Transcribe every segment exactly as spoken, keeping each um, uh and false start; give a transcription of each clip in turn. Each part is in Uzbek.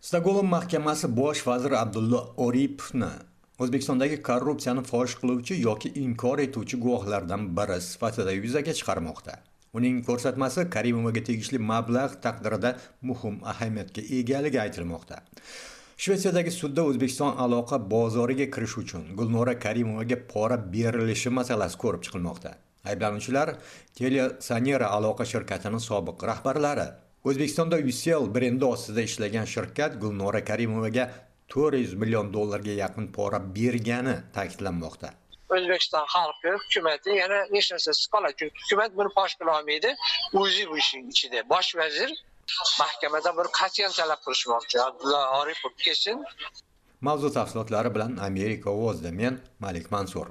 Stokgolm mahkamasi bosh vazir Abdulla Oripovni O'zbekistondagi korrupsiyani fosh qiluvchi yoki inkor etuvchi guvohlardan biri sifatida yuzaga chiqarmoqda. Uning ko'rsatmasi Karimovaga tegishli mablag' taqdirida muhim ahamiyatga egaligi aytilmoqda. Shvetsiyadagi sudda O'zbekiston aloqa bozoriga kirish uchun Gulnora Karimovaga pora berilishi masalasi ko'rib chiqilmoqda. Ayblanuvchilar Telesanera aloqa shirkatining sobiq rahbarlari. O'zbekistonda Ucell brendi ostida ishlagan shirkat Gulnora Karimovaga to'rt yuz million dollarga yaqin pora bergani ta'kidlanmoqda. O'zbekiston xalqi, hukumati yana hech narsasiz qoladi. Chunki hukumat buni fosh qila olmaydi. O'zi bu ishning ichida. Bosh vazir mahkamada bir qat'iyan talab qilishmoqchi. Abdulla Oripov kelsin. Mavzu tafsilotlari bilan Amerika ovozida men Malik Mansur.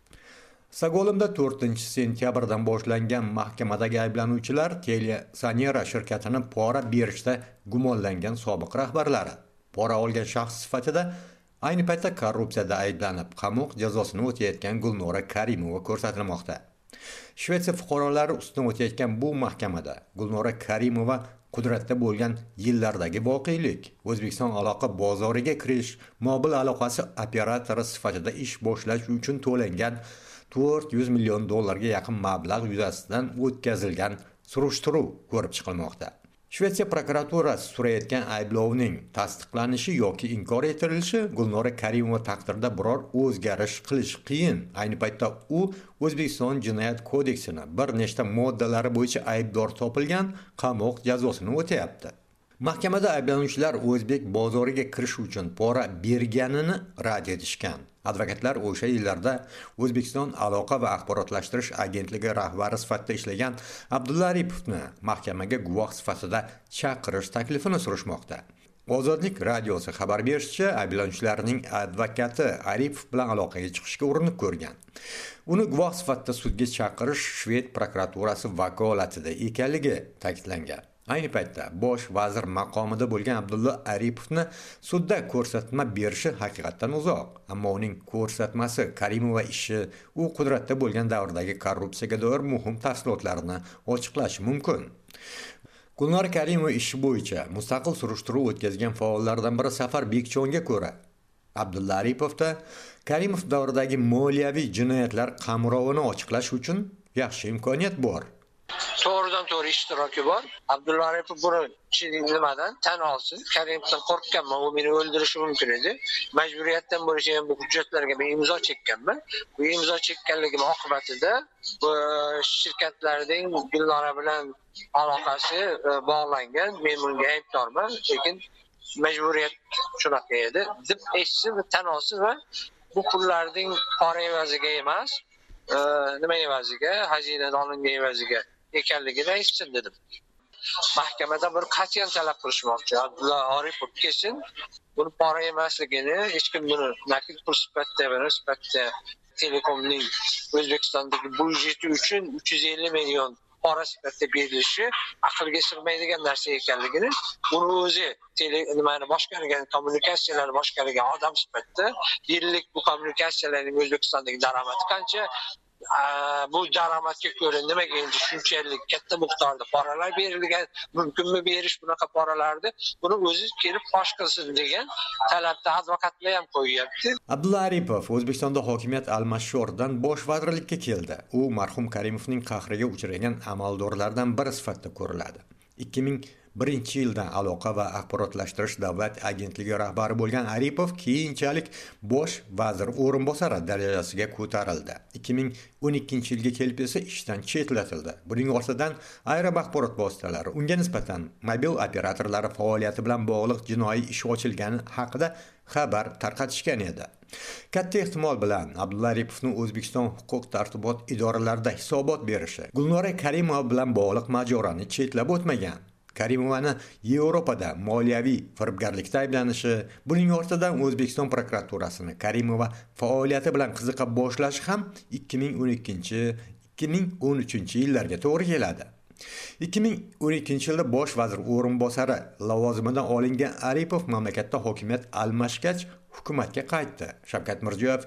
Stokgolmda to'rtinchi sentyabrdan boshlangan mahkamadagi ayblanuvchilar Telesanera shirkatini pora berishda gumonlangan sobiq rahbarlari. Pora olgan shaxs sifatida ayni paytda korrupsiyada ayblanib, qamoq jazosini o'tayotgan Gulnora Karimova ko'rsatilmoqda. Shvetsiya fuqarolari ustidan o'tayotgan bu mahkamada Gulnora Karimova qudratda bo'lgan yillardagi voqelik, O'zbekiston aloqa bozoriga kirish mobil aloqasi operatori sifatida ish boshlash uchun to'langan to'rt yuz million dollarga yaqin mablag' yuzasidan o'tkazilgan surishtiruv ko'rib chiqilmoqda. Shvetsiya prokuraturasi surayotgan ayblovning tasdiqlanishi yoki inkor etilishi Gulnora Karimova taqdirida biror o'zgarish qilish qiyin. Ayni paytda u O'zbekiston Jinoyat kodeksini bir nechta moddalari bo'yicha aybdor topilgan, qamoq jazosini o'tayapti. Mahkamada ayblanuvchilar o'zbek bozoriga kirish uchun pora berganini rad etishgan. Advokatlar o'sha yillarda O'zbekiston aloqa va axborotlashtirish agentligi rahbari sifatida ishlagan Abdulla Oripovni mahkamaga guvoh sifatida chaqirish taklifini surishmoqda. Ozodlik radiosi xabar berishicha, ayblanuvchilarning advokati Oripov bilan aloqaga chiqishga urinib ko'rgan. Uni guvoh sifatida sudga chaqirish Shved prokuraturasi vakolatida ekanligi ta'kidlangan. Ayni paytda bosh vazir maqomida bo'lgan Abdulla Oripovni sudda ko'rsatma berishi haqiqatdan uzoq, ammo uning ko'rsatmasi Karimova ishi u qudratda bo'lgan davrdagi korrupsiyaga doir muhim tafsilotlarni ochiqlashi mumkin. Gulnora Karimova ishi bo'yicha mustaqil surishtiruv o'tkazgan faollardan biri Safar Bekchonga ko'ra, Abdulla Oripovda Karimov davridagi moliyaviy jinoyatlar qamrovini ochiqlash uchun yaxshi imkoniyat bor. To'g'ridan to'g'ri ishtiroki bor. Abdulla Oripov buni nimadan tan olsin. Karimovdan qo'rqqanman, u meni o'ldirishi mumkin edi. Majburiyatdan bo'lishi ham bu hujjatlarga men imzo chekkanman. Bu imzo chekkanligim oqibatida bu shirkatlarning Gulnora bilan aloqasi bog'langan. Men bunga aybdorman, lekin majburiyat shunaqa edi deb eshitsin va tan olsin va bu pullarning pora evaziga emas, nima evaziga, xazinadan olingan evaziga ekanligini aytsin dedim. Mahkamada bir qat'iyan talab qilishmoqchi. Abdulla Oripov kelsin, buni pora emasligini, hech kim buni nakit pul sifatida sifatida Telekomning O'zbekistondagi budjeti uchun uch yuz ellik million pora sifatida berilishi aqlga sig'maydigan narsa ekanligini, uni o'zi tele nimani boshqargan, kommunikatsiyalarni boshqargan odam sifatida yillik bu kommunikatsiyalarning O'zbekistondagi daromadi qancha, bu daromadga ko'ra nimaga endi shunchalik katta miqdorda paralar berilgan, mumkinmi berish bunaqa paralarni, buni o'zi kelib fosh qilsin degan talabni advokatlar ham qo'yyapti. Abdulla Oripov O'zbekistonda hokimiyat almashishdan bosh vazirlikka keldi. U marhum Karimovning qahriga uchragan amaldorlardan biri sifatida ko'riladi. ikki ming birinchi yildan aloqa va axborotlashtirish davlat agentligi rahbari bo'lgan Oripov keyinchalik bosh vazir o'rinbosari darajasiga ko'tarildi. ikki ming o'n ikkinchi yilga kelib esa ishdan chetlatildi. Buning ortidan ayrim axborot vositalari unga nisbatan mobil operatorlari faoliyati bilan bog'liq jinoiy ish ochilgani haqida xabar tarqatishgan edi. Katta ehtimol bilan Abdulla Oripovning O'zbekiston huquq tartibot idoralarida hisobot berishi Gulnora Karimova bilan bog'liq mojaroni chetlab o'tmagan. Karimovani Yevropada moliyaviy firibgarlikda ayblanishi, buning ortidan O'zbekiston prokuraturasini Karimova faoliyati bilan qiziqa boshlashi ham ikki ming o'n ikkinchi ikki ming o'n uchinchi yillarga to'g'ri keladi. ikki ming o'n ikkinchi yilda bosh vazir o'rinbosari lavozimidan olingan Oripov mamlakatda hokimiyat almashgach hukumatga qaytdi. Shavkat Mirziyoyev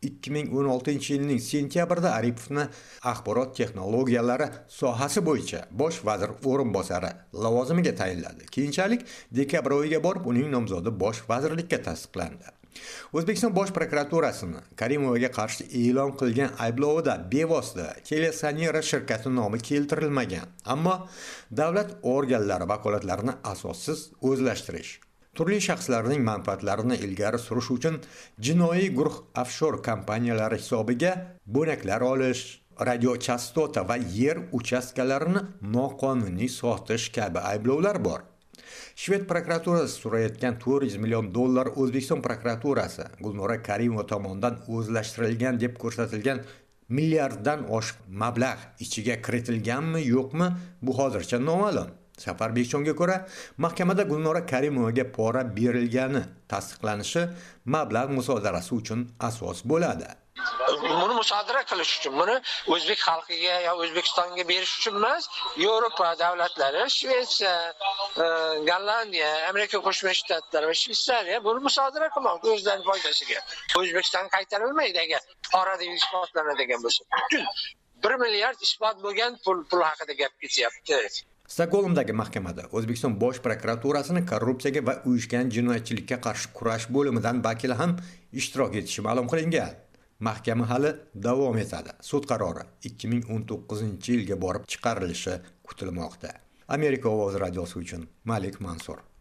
ikki ming o'n oltinchi yilning sentyabrida Aripovni axborot texnologiyalari sohasi bo'yicha bosh vazir o'rinbosari lavozimiga tayinladi. Keyinchalik dekabr oyiga borib uning nomzodi bosh vazirlikka tasdiqlandi. O'zbekiston Bosh prokuraturasini Karimovaga qarshi e'lon qilgan ayblovida bevosita Telesanera shirkati nomi keltirilmagan, ammo davlat organlari vakolatlarini asossiz o'zlashtirish, turli shaxslarning manfaatlarini ilgari surish uchun jinoiy guruh offshor kompaniyalari hisobiga bo'naklar olish, radiochastota va yer uchastkalarini noqonuniy sotish kabi ayblovlar bor. Shved prokuraturasi so'rayotgan to'rt yuz million dollar O'zbekiston prokuraturasi Gulnora Karimova tomonidan o'zlashtirilgan deb ko'rsatilgan milliarddan oshiq mablag' ichiga kiritilganmi, yo'qmi, bu hozircha noma'lum. Safar Bekchonga ko'ra, mahkamada Gulnora Karimovaga pora berilgani tasdiqlanishi mablag' musodarasi uchun asos bo'ladi. Buni musodara qilish uchun, buni o'zbek xalqiga yo O'zbekistonga berish uchun emas, Yevropa davlatlari, Shvetsiya, Gollandiya, Amerika Qo'shma Shtatlari va Shveysariya buni musodara qilmoqda o'zlarining foydasiga. O'zbekiston qaytarilmaydi agar pora deb isbotlanadigan bo'lsa. bir milliard isbot bo'lgan pul pul haqida gap ketyapti. Stokgolmdagi mahkamada O'zbekiston Bosh prokuraturasini korrupsiyaga va uyushgan jinoyatchilikka qarshi kurash bo'limidan vakili ham ishtirok etishi ma'lum qilingan. Mahkama hali davom etadi. Sud qarori ikki ming o'n to'qqizinchi yilga borib chiqarilishi kutilmoqda. Amerika Ovozi radiosi uchun Malik Mansur.